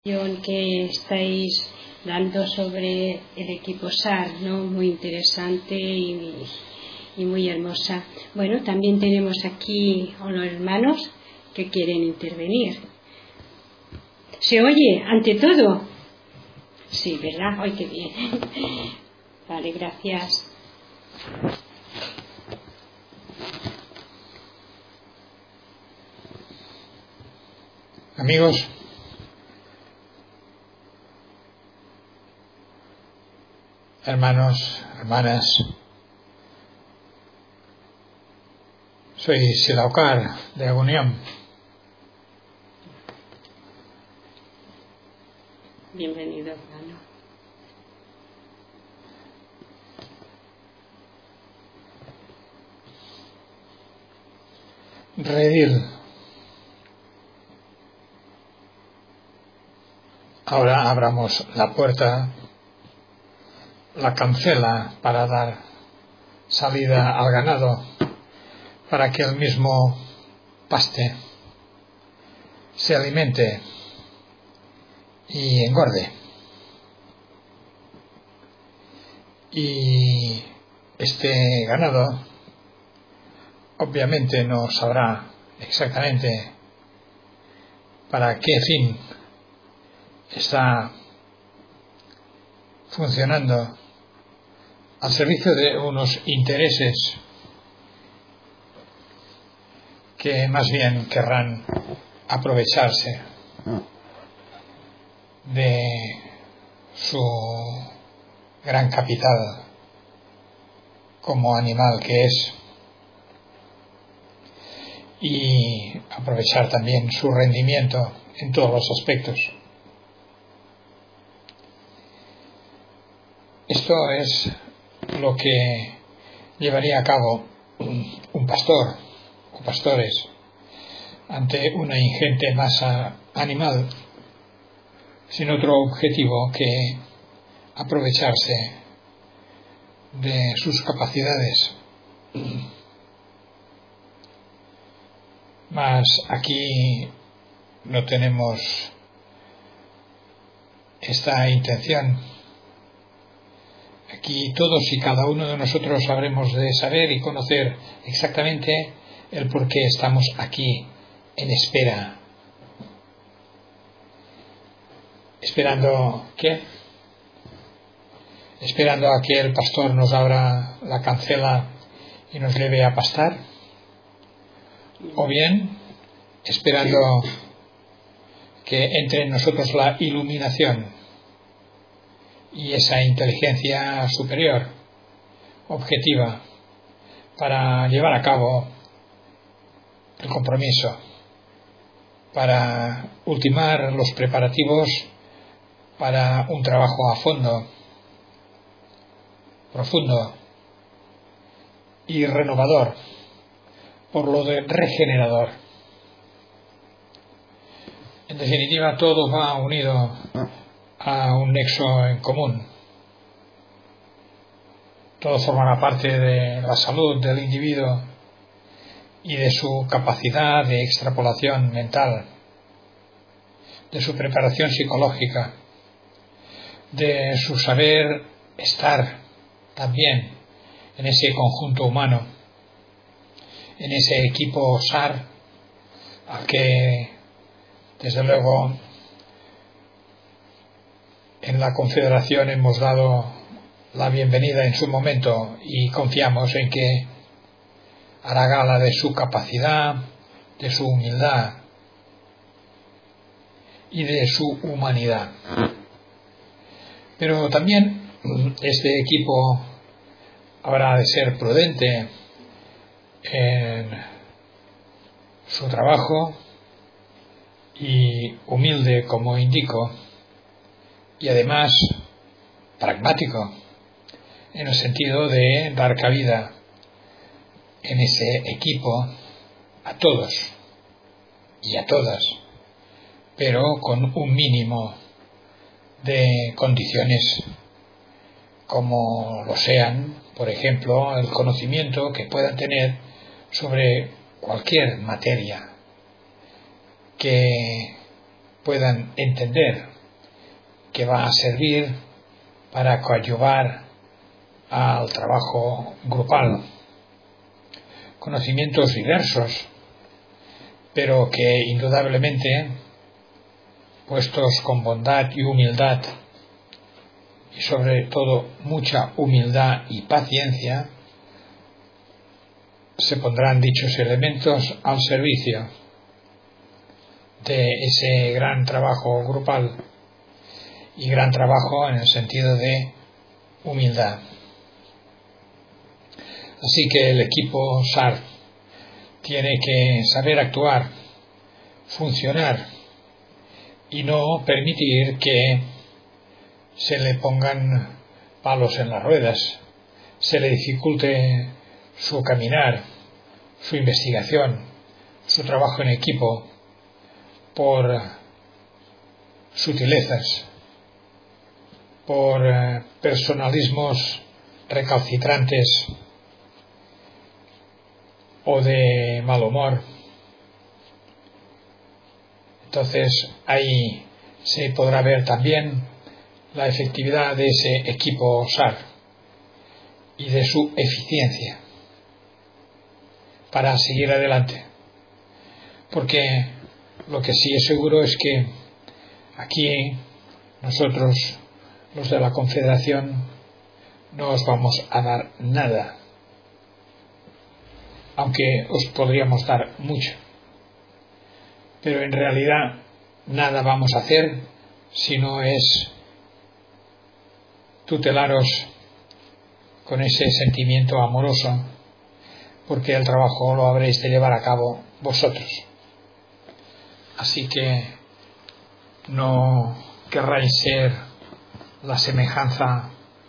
Que estáis dando sobre el equipo SAR, ¿no? Muy interesante y muy hermosa. Bueno, también tenemos aquí a los hermanos que quieren intervenir. ¿Se oye ante todo? Sí, ¿verdad? ¡Ay, qué bien! Vale, gracias. Amigos, hermanos, hermanas, soy Silaukar de Aguniam. Bienvenido, hermano. Redil. Ahora abramos la puerta, la cancela para dar salida al ganado, para que el mismo paste, se alimente y engorde. Y este ganado obviamente no sabrá exactamente para qué fin está funcionando al servicio de unos intereses que más bien querrán aprovecharse de su gran capital como animal que es, y aprovechar también su rendimiento en todos los aspectos. Esto es lo que llevaría a cabo un pastor o pastores ante una ingente masa animal, sin otro objetivo que aprovecharse de sus capacidades. Mas aquí no tenemos esta intención. Aquí todos y cada uno de nosotros habremos de saber y conocer exactamente el por qué estamos aquí en espera. ¿Esperando qué? ¿Esperando a que el pastor nos abra la cancela y nos lleve a pastar? ¿O bien esperando que entre en nosotros la iluminación y esa inteligencia superior, objetiva, para llevar a cabo el compromiso, para ultimar los preparativos para un trabajo a fondo, profundo y renovador, por lo de regenerador? En definitiva, todo va unido a un nexo en común. Todo formará parte de la salud del individuo y de su capacidad de extrapolación mental, de su preparación psicológica, de su saber estar también en ese conjunto humano, en ese equipo SAR, al que desde luego en la Confederación hemos dado la bienvenida en su momento y confiamos en que hará gala de su capacidad, de su humildad y de su humanidad. Pero también este equipo habrá de ser prudente en su trabajo y humilde, como indico, y además pragmático, en el sentido de dar cabida en ese equipo a todos y a todas, pero con un mínimo de condiciones, como lo sean, por ejemplo, el conocimiento que puedan tener sobre cualquier materia que puedan entender que va a servir para coadyuvar al trabajo grupal. Conocimientos diversos, pero que indudablemente, puestos con bondad y humildad, y sobre todo mucha humildad y paciencia, se pondrán dichos elementos al servicio de ese gran trabajo grupal, y gran trabajo en el sentido de humildad. Así que el equipo SAR tiene que saber actuar, funcionar y no permitir que se le pongan palos en las ruedas, se le dificulte su caminar, su investigación, su trabajo en equipo por sutilezas, por personalismos recalcitrantes o de mal humor. Entonces ahí se podrá ver también la efectividad de ese equipo SAR y de su eficiencia para seguir adelante, porque lo que sí es seguro es que aquí nosotros, los de la Confederación, no os vamos a dar nada, aunque os podríamos dar mucho, pero en realidad nada vamos a hacer si no es tutelaros con ese sentimiento amoroso, porque el trabajo lo habréis de llevar a cabo vosotros. Así que no querráis ser a semejanza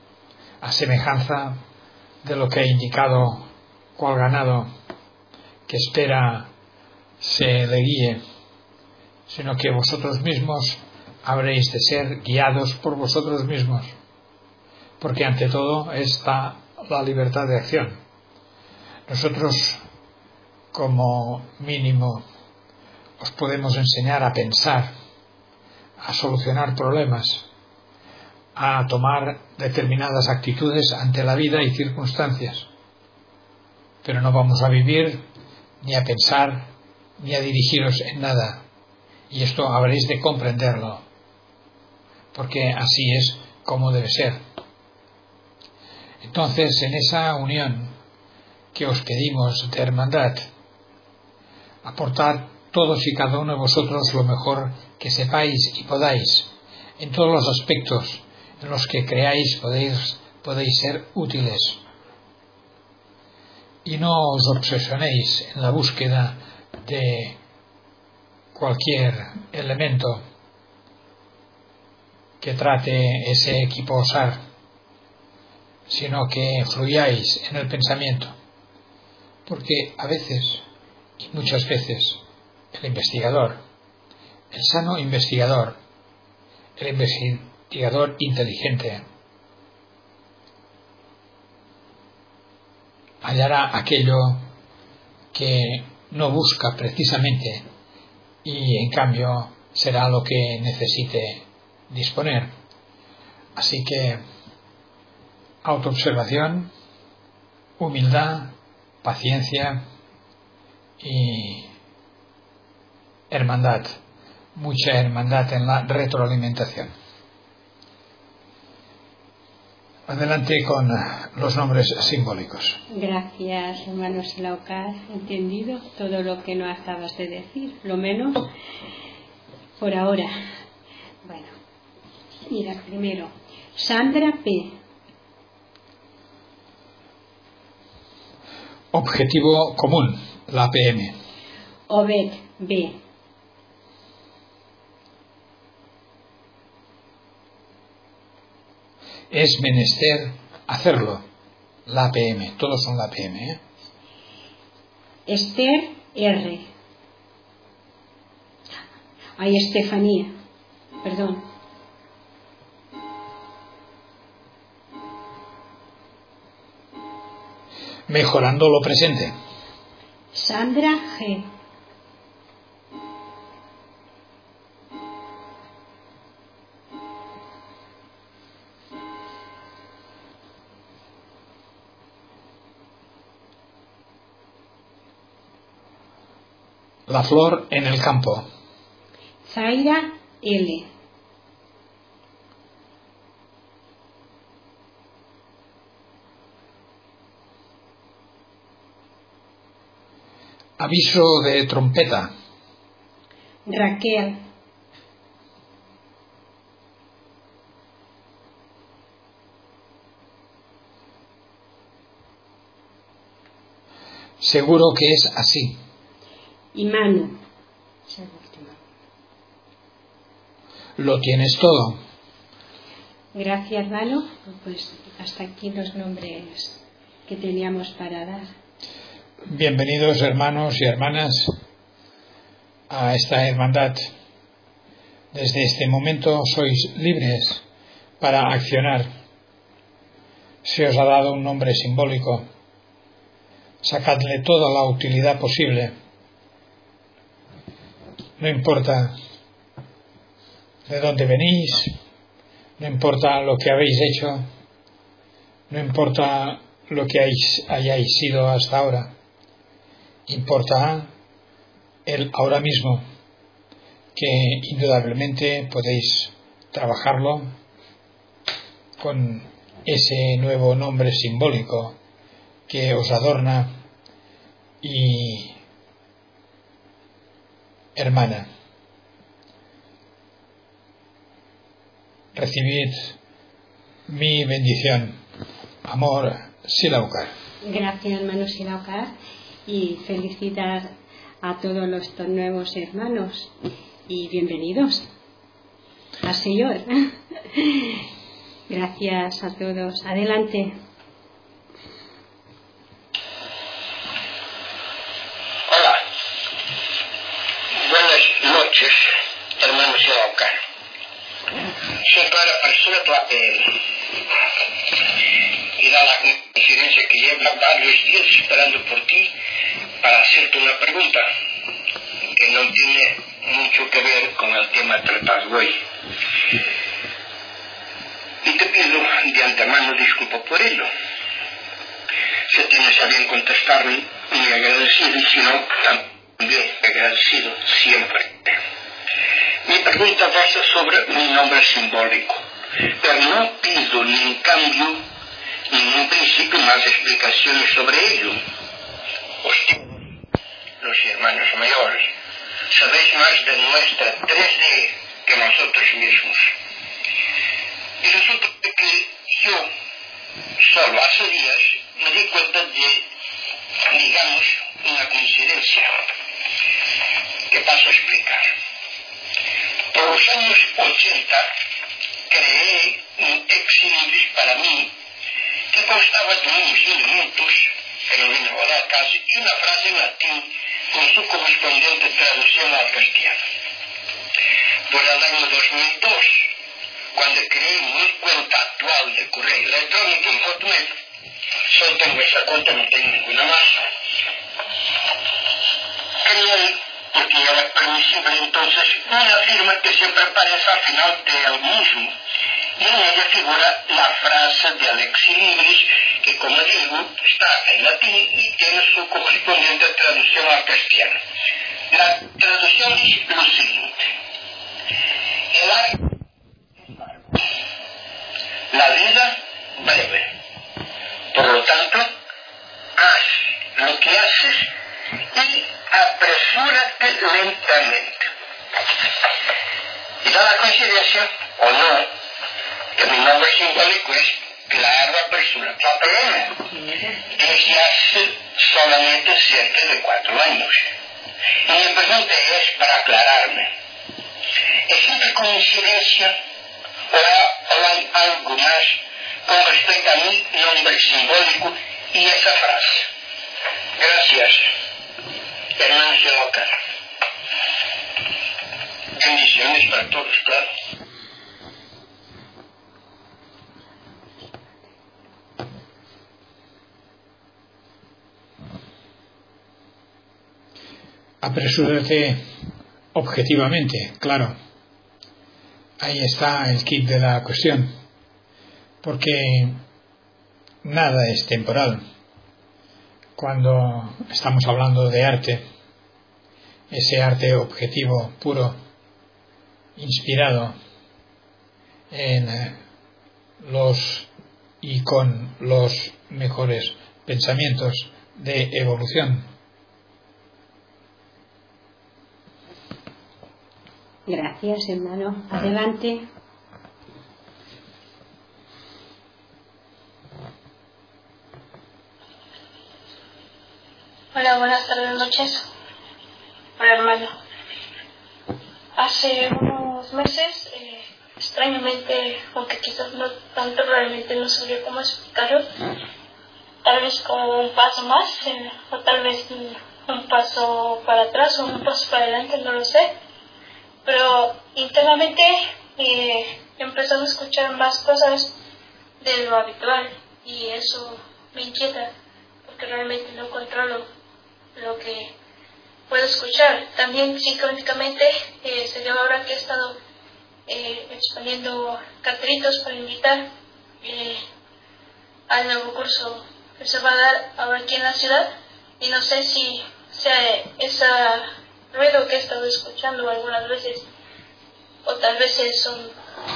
de lo que he indicado, cual ganado que espera se le guíe, sino que vosotros mismos habréis de ser guiados por vosotros mismos, porque ante todo está la libertad de acción. Nosotros, como mínimo, os podemos enseñar a pensar, a solucionar problemas, a tomar determinadas actitudes ante la vida y circunstancias, pero no vamos a vivir, ni a pensar, ni a dirigiros en nada, y esto habréis de comprenderlo, porque así es como debe ser. Entonces, en esa unión que os pedimos de hermandad, aportad todos y cada uno de vosotros lo mejor que sepáis y podáis, en todos los aspectos en los que creáis podéis ser útiles. Y no os obsesionéis en la búsqueda de cualquier elemento que trate ese equipo SAR, sino que fluyáis en el pensamiento, porque a veces, y muchas veces, el investigador, el sano investigador, el investigador inteligente, hallará aquello que no busca precisamente, y en cambio será lo que necesite disponer. Así que autoobservación, humildad, paciencia y hermandad, mucha hermandad en la retroalimentación. Adelante con los nombres simbólicos. Gracias, hermano Selaucar. Entendido todo lo que nos acabas de decir, lo menos por ahora. Bueno, mira, primero, Sandra P. Objetivo común, la PM. Obed B. Es menester hacerlo, la PM, todos son la PM, ¿eh? Esther R. Ay, Estefanía, perdón. Mejorando lo presente. Sandra G. La flor en el campo. Zaira L. Aviso de trompeta. Raquel. Seguro que es así. Y Manu. Lo tienes todo. Gracias, Manu. Pues hasta aquí los nombres que teníamos para dar. Bienvenidos, hermanos y hermanas, a esta hermandad. Desde este momento sois libres para accionar. Se os ha dado un nombre simbólico. Sacadle toda la utilidad posible. No importa de dónde venís, no importa lo que habéis hecho, no importa lo que hayáis sido hasta ahora. Importa el ahora mismo, que indudablemente podéis trabajarlo con ese nuevo nombre simbólico que os adorna y hermana. Recibid mi bendición. Amor, Silaucar. Gracias, hermano Silaucar, y felicitar a todos los nuevos hermanos y bienvenidos al Señor. Gracias a todos. Adelante. Hola. Buenas noches, hermano Silaucar. Soy Clara Persona Tlapel. Y da la coincidencia que llevo varios días esperando por ti para hacerte una pregunta que no tiene mucho que ver con el tema tratado hoy. Y te pido de antemano disculpa por ello. Si tienes a bien contestarme, muy agradecido, y si no, también agradecido siempre. Mi pregunta versa sobre mi nombre simbólico, pero no pido ni en cambio ningún principio más explicaciones sobre ello. Los hermanos mayores, sabéis más de nuestra 3D que nosotros mismos. Y resulta que yo, solo hace días, me di cuenta de, digamos, una coincidencia que paso a explicar. Por los años 80 creé un ex-libris para mí que constaba de unos minutos, que no vino a dar casi, y una frase en latín con su correspondiente traducción al castellano. Por el año 2002, cuando creé mi cuenta actual de correo electrónico en Hotmail, solo tengo esa cuenta, no tengo ninguna más. Creé, porque era permisible entonces, una firma que siempre aparece al final del mismo, y en ella figura la frase de Alexis Libris, que como digo, está en latín y tiene su correspondiente traducción al castellano. La traducción dice lo siguiente: el año es largo, la vida breve, por lo tanto, haz lo que haces y apresúrate lentamente. Y da la coincidencia, o no, que mi nombre simbólico es Clara Persona Tlapel, desde hace solamente cerca de 4 años. Y mi pregunta es para aclararme: ¿es siempre coincidencia o hay algo más con respecto a mi nombre simbólico y esa frase? Gracias, hermano Silaucar. Bendiciones para todos, claro. Apresúrate objetivamente, claro. Ahí está el kit de la cuestión. Porque nada es temporal. Cuando estamos hablando de arte, ese arte objetivo, puro, inspirado en los y con los mejores pensamientos de evolución. Gracias, hermano. Adelante. Hola, buenas tardes, noches. Hola, hermano. Hace unos meses, extrañamente, aunque quizás no tanto, realmente no sabría cómo explicarlo, tal vez como un paso más, o tal vez un paso para atrás o un paso para adelante, no lo sé, pero internamente empezando a escuchar más cosas de lo habitual y eso me inquieta porque realmente no controlo lo que puedo escuchar. También psicológicamente se debe ahora que he estado exponiendo cartelitos para invitar al nuevo curso que se va a dar ahora aquí en la ciudad, y no sé si sea ese ruido que he estado escuchando algunas veces o tal vez son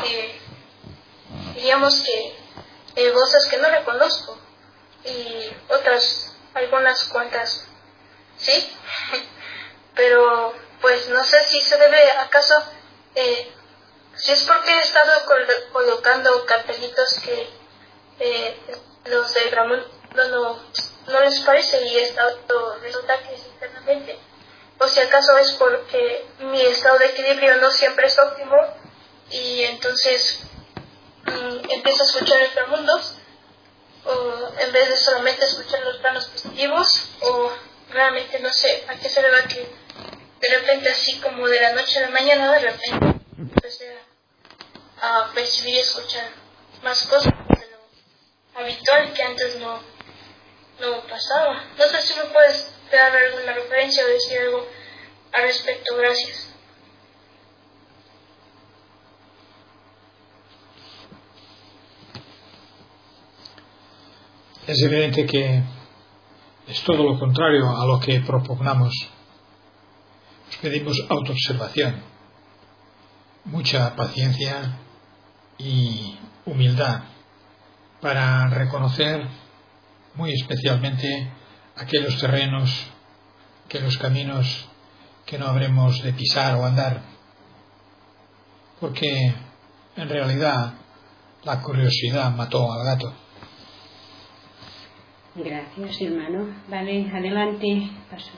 diríamos que voces que no reconozco y otras algunas cuantas sí, pero pues no sé si se debe acaso si es porque he estado colocando cartelitos que los de Gramón no les parece y he estado resulta que es internamente, o si acaso es porque mi estado de equilibrio no siempre es óptimo y entonces empiezo a escuchar inframundos o en vez de solamente escuchar los planos positivos, o realmente no sé a qué se deba que de repente así como de la noche a la mañana de repente empecé a percibir y escuchar más cosas de lo habitual que antes no pasaba. No sé si me puedes dar alguna referencia o decir algo al respecto. Gracias. Es evidente que es todo lo contrario a lo que propugnamos. Nos pedimos autoobservación, mucha paciencia y humildad para reconocer muy especialmente aquellos terrenos, aquellos caminos que no habremos de pisar o andar, porque en realidad la curiosidad mató al gato. Gracias, hermano. Vale, adelante. Paso.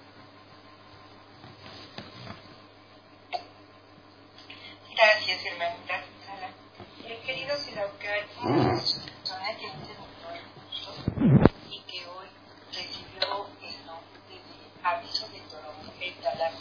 Gracias, hermanita Susana. Querido Silaucar, una persona que antes no y que hoy recibió el nombre de aviso de tormenta la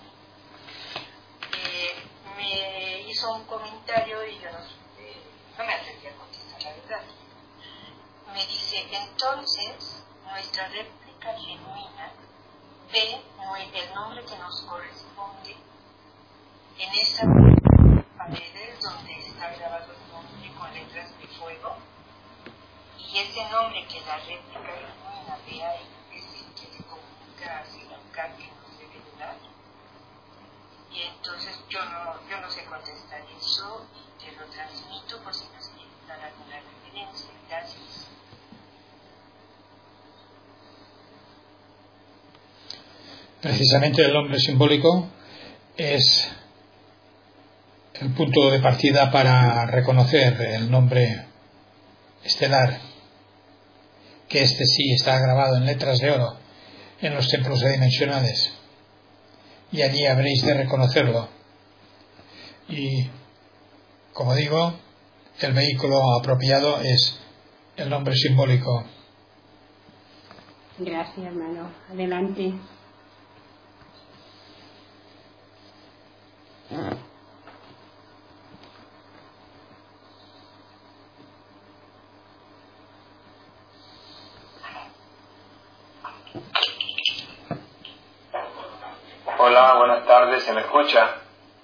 me hizo un comentario y yo no me atreví a contestar la verdad. Me dice, entonces, nuestra réplica genuina ve el nombre que nos corresponde en esa paredes donde está grabado el nombre con letras de fuego, y ese nombre que la réplica genuina ve ahí es el que le comunica a Silaucar que nos debe de dar. Y entonces yo no sé contestar eso y te lo transmito por si nos quieren dar alguna referencia. Gracias. Precisamente el nombre simbólico es el punto de partida para reconocer el nombre estelar, que este sí está grabado en letras de oro en los templos adimensionales, y allí habréis de reconocerlo. Y, como digo, el vehículo apropiado es el nombre simbólico. Gracias, hermano. Adelante. Hola, buenas tardes, ¿se me escucha?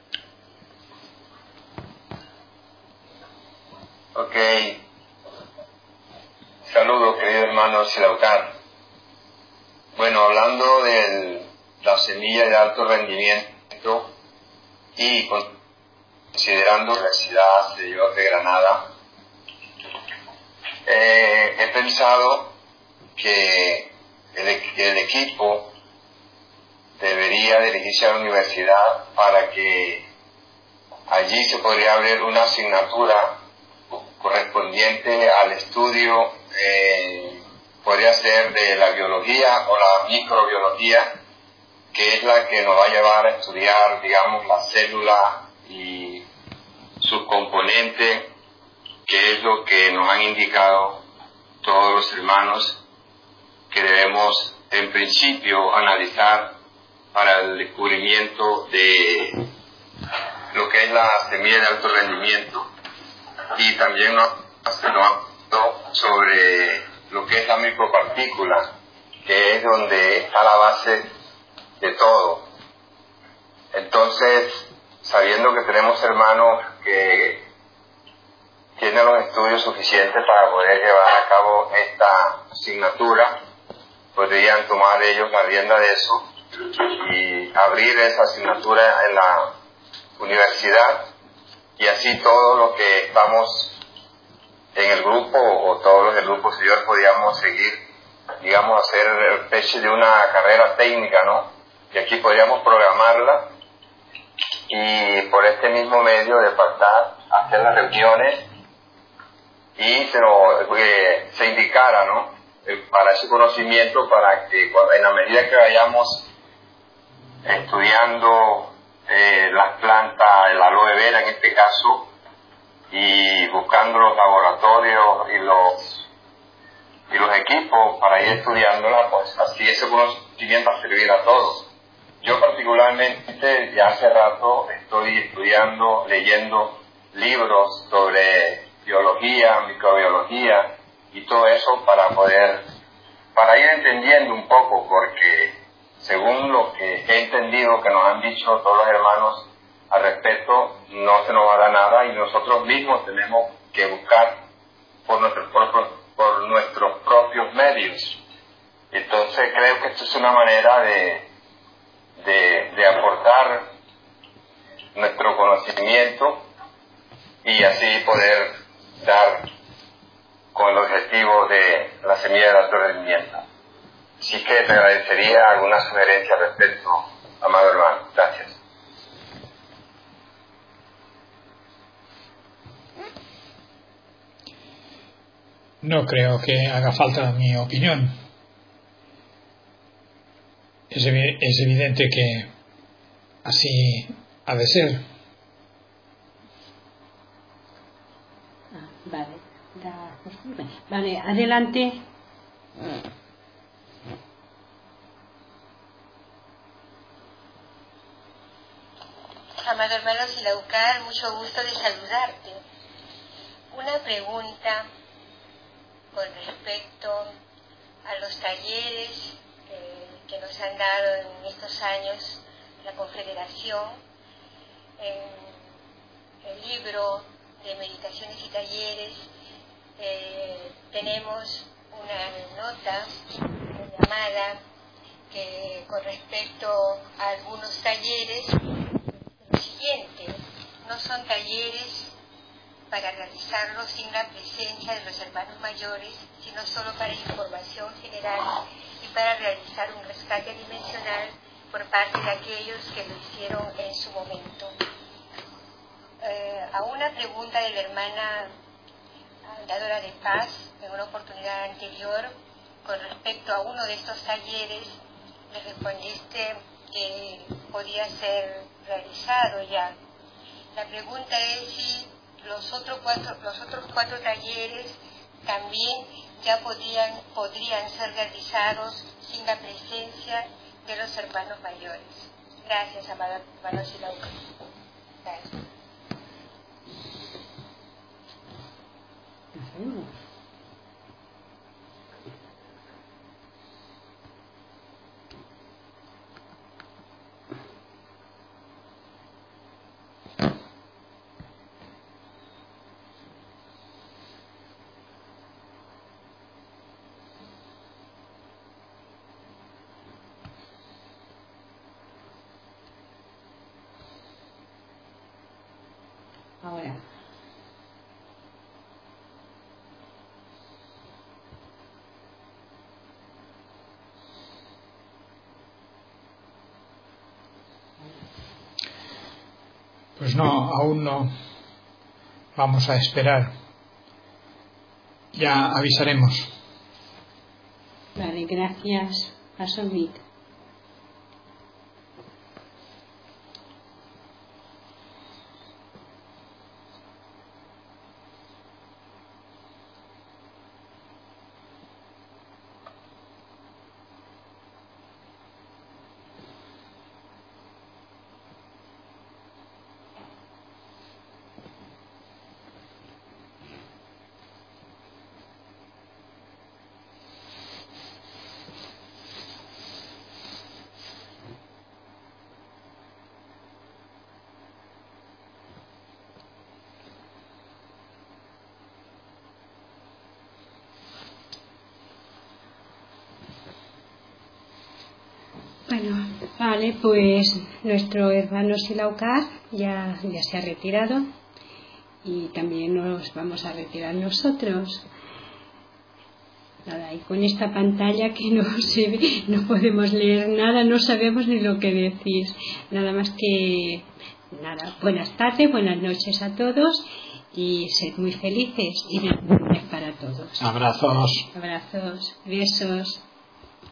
Ok. Saludos, querido hermano Silaucar. Bueno, hablando la semilla de alto rendimiento y considerando la Universidad de Granada, he pensado que el equipo debería dirigirse a la universidad para que allí se podría abrir una asignatura correspondiente al estudio, podría ser de la biología o la microbiología, que es la que nos va a llevar a estudiar, digamos, la célula y sus componentes, que es lo que nos han indicado todos los hermanos que debemos en principio analizar para el descubrimiento de lo que es la semilla de alto rendimiento, y también nos habló sobre lo que es la micropartícula, que es donde está la base de todo. Entonces, sabiendo que tenemos hermanos que tienen los estudios suficientes para poder llevar a cabo esta asignatura, podrían tomar ellos la rienda de eso y abrir esa asignatura en la universidad, y así todos los que estamos en el grupo o todos los del grupo superior podíamos seguir, digamos, hacer especie de una carrera técnica, ¿no? Y aquí podríamos programarla y por este mismo medio de pasar, hacer las reuniones y se indicara, ¿no? Para ese conocimiento, para que en la medida que vayamos estudiando las plantas, el aloe vera en este caso, y buscando los laboratorios y los equipos para ir estudiándola, pues así ese conocimiento va a servir a todos. Yo particularmente ya hace rato estoy estudiando, leyendo libros sobre biología, microbiología y todo eso para ir entendiendo un poco, porque según lo que he entendido que nos han dicho todos los hermanos al respecto, no se nos va a dar nada y nosotros mismos tenemos que buscar por nuestros propios medios. Entonces creo que esto es una manera de aportar nuestro conocimiento y así poder dar con el objetivo de la semilla del alto rendimiento. Así que te agradecería alguna sugerencia al respecto, amado hermano. Gracias. No creo que haga falta mi opinión. Es evidente que así ha de ser. Vale, adelante. Amado hermano Silaucar, mucho gusto de saludarte. Una pregunta con respecto a los talleres que nos han dado en estos años la Confederación, en el libro de meditaciones y talleres tenemos una nota llamada que con respecto a algunos talleres, lo siguiente: no son talleres para realizarlos sin la presencia de los hermanos mayores, sino solo para información general y para realizar un rescate dimensional por parte de aquellos que lo hicieron en su momento. A una pregunta de la hermana dadora de paz en una oportunidad anterior con respecto a uno de estos talleres, le respondiste que podía ser realizado ya. La pregunta es si los otros cuatro talleres también ya podrían ser realizados sin la presencia de los hermanos mayores. Gracias, amado hermano Silauca. Gracias. ahora. Pues no, aún no. Vamos a esperar. Ya avisaremos. Vale, gracias. Asomit. Bueno, vale, pues nuestro hermano Silaucar ya se ha retirado y también nos vamos a retirar nosotros. Nada, y con esta pantalla que no se ve, no podemos leer nada, no sabemos ni lo que decís. Nada más que, nada, buenas tardes, buenas noches a todos y sed muy felices y bendiciones para todos. Abrazos. Abrazos, besos.